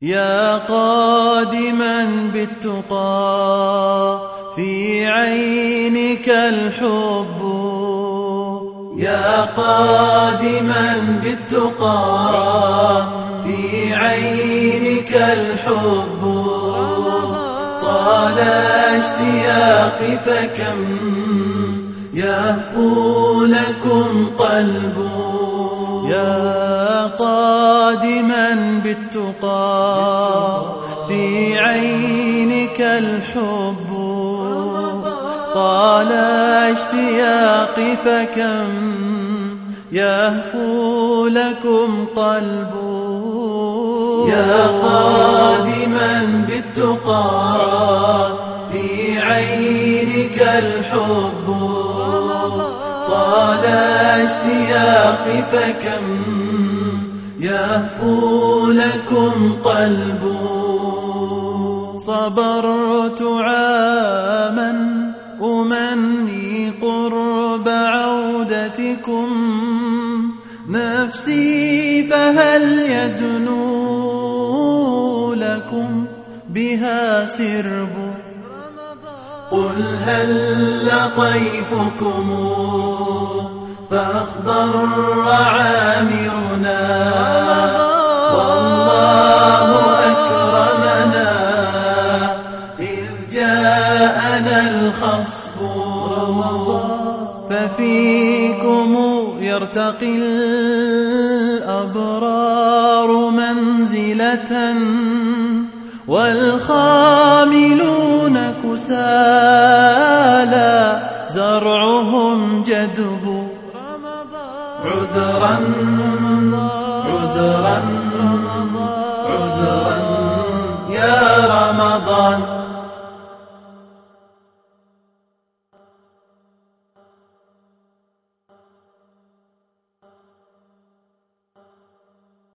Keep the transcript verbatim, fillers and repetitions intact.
يا قادما بالتقى في عينك الحب، يا قادما بالتقى في عينك الحب، طال اشتياقي فكم يهفو لكم قلب. يا قادما بالتقى في عينك الحب، طال اشتياقي فكم يهفو لكم قلب. يا قادما بالتقى في عينك الحب، طال اشتياقي فكم يهفو لكم قلب. صبرت عاما أمني قرب عودتكم، نفسي فهل يدنو لكم بها سرب. قل هل طيفكم فأخضر عامرنا، والله أكرمنا إذ جاءنا الخصب. ففيكم يرتقي الأبرار منزلة، والخاملون كسالى زرعهم جدب. عذرا عذرا